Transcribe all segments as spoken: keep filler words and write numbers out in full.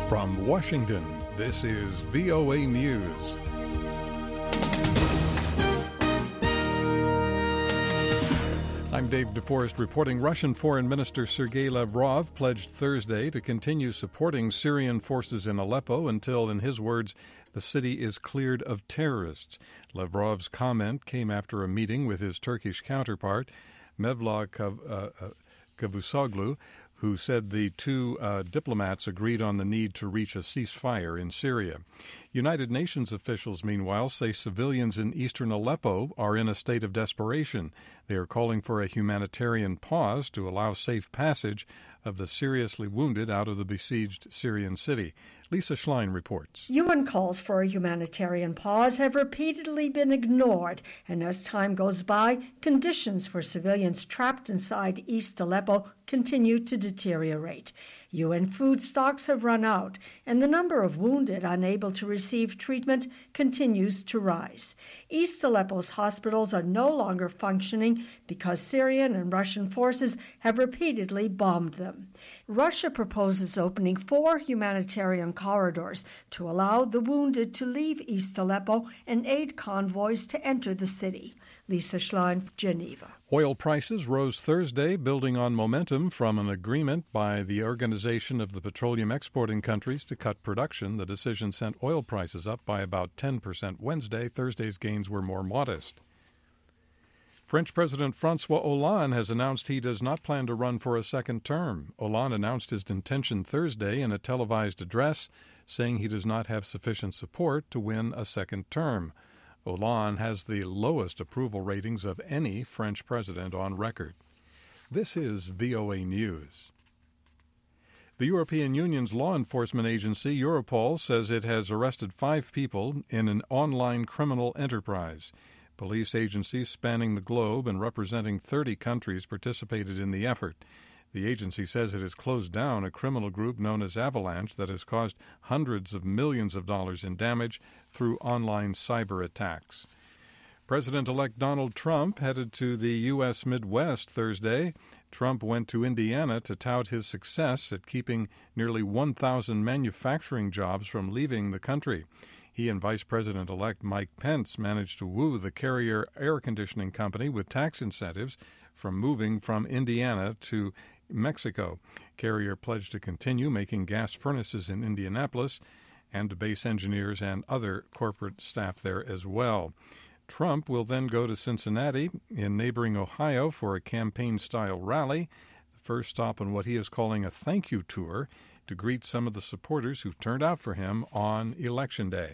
From Washington, this is V O A News. I'm Dave DeForest reporting. Russian Foreign Minister Sergei Lavrov pledged Thursday to continue supporting Syrian forces in Aleppo until, in his words, the city is cleared of terrorists. Lavrov's comment came after a meeting with his Turkish counterpart, Mevlut Cavusoglu, who said the two uh, diplomats agreed on the need to reach a ceasefire in Syria. United Nations officials, meanwhile, say civilians in eastern Aleppo are in a state of desperation. They are calling for a humanitarian pause to allow safe passage of the seriously wounded out of the besieged Syrian city. Lisa Schlein reports. U N calls for a humanitarian pause have repeatedly been ignored, and as time goes by, conditions for civilians trapped inside East Aleppo continue to deteriorate. U N food stocks have run out, and the number of wounded unable to receive treatment continues to rise. East Aleppo's hospitals are no longer functioning because Syrian and Russian forces have repeatedly bombed them. Russia proposes opening four humanitarian corridors to allow the wounded to leave East Aleppo and aid convoys to enter the city. Lisa Schlein, Geneva. Oil prices rose Thursday, building on momentum from an agreement by the Organization of the Petroleum Exporting Countries to cut production. The decision sent oil prices up by about ten percent Wednesday. Thursday's gains were more modest. French President François Hollande has announced he does not plan to run for a second term. Hollande announced his intention Thursday in a televised address, saying he does not have sufficient support to win a second term. Hollande has the lowest approval ratings of any French president on record. This is V O A News. The European Union's law enforcement agency, Europol, says it has arrested five people in an online criminal enterprise. Police agencies spanning the globe and representing thirty countries participated in the effort. The agency says it has closed down a criminal group known as Avalanche that has caused hundreds of millions of dollars in damage through online cyber attacks. President-elect Donald Trump headed to the U S Midwest Thursday. Trump went to Indiana to tout his success at keeping nearly one thousand manufacturing jobs from leaving the country. He and Vice President-elect Mike Pence managed to woo the Carrier Air Conditioning Company with tax incentives from moving from Indiana to Mexico. Carrier pledged to continue making gas furnaces in Indianapolis and to base engineers and other corporate staff there as well. Trump will then go to Cincinnati in neighboring Ohio for a campaign-style rally, the first stop on what he is calling a thank you tour, to greet some of the supporters who turned out for him on Election Day.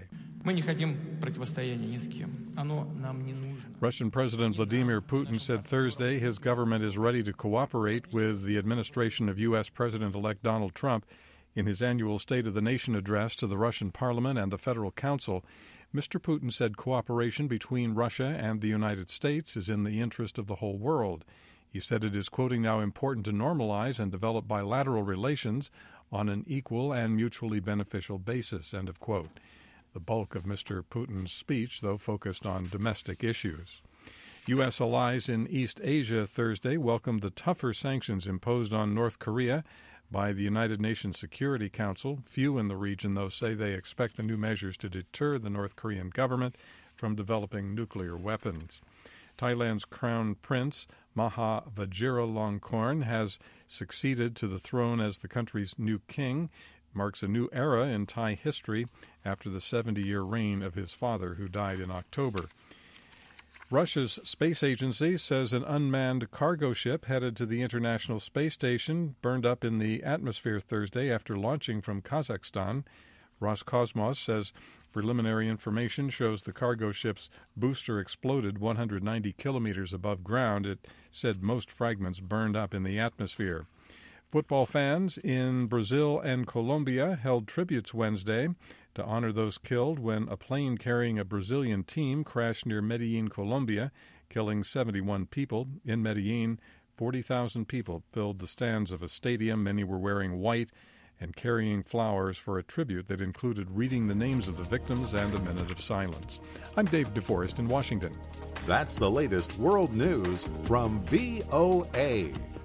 Russian President Vladimir Putin said Thursday his government is ready to cooperate with the administration of U S President-elect Donald Trump. In his annual State of the Nation address to the Russian Parliament and the Federal Council, Mister Putin said cooperation between Russia and the United States is in the interest of the whole world. He said it is, quoting, now important to normalize and develop bilateral relations on an equal and mutually beneficial basis, end of quote. The bulk of Mister Putin's speech, though, focused on domestic issues. U S allies in East Asia Thursday welcomed the tougher sanctions imposed on North Korea by the United Nations Security Council. Few in the region, though, say they expect the new measures to deter the North Korean government from developing nuclear weapons. Thailand's Crown Prince Maha Vajiralongkorn has succeeded to the throne as the country's new king. It marks a new era in Thai history after the seventy-year reign of his father, who died in October. Russia's space agency says an unmanned cargo ship headed to the International Space Station burned up in the atmosphere Thursday after launching from Kazakhstan. Roscosmos says preliminary information shows the cargo ship's booster exploded one hundred ninety kilometers above ground. It said most fragments burned up in the atmosphere. Football fans in Brazil and Colombia held tributes Wednesday to honor those killed when a plane carrying a Brazilian team crashed near Medellin, Colombia, killing seventy-one people. In Medellin, forty thousand people filled the stands of a stadium. Many were wearing white and carrying flowers for a tribute that included reading the names of the victims and a minute of silence. I'm Dave DeForest in Washington. That's the latest world news from V O A.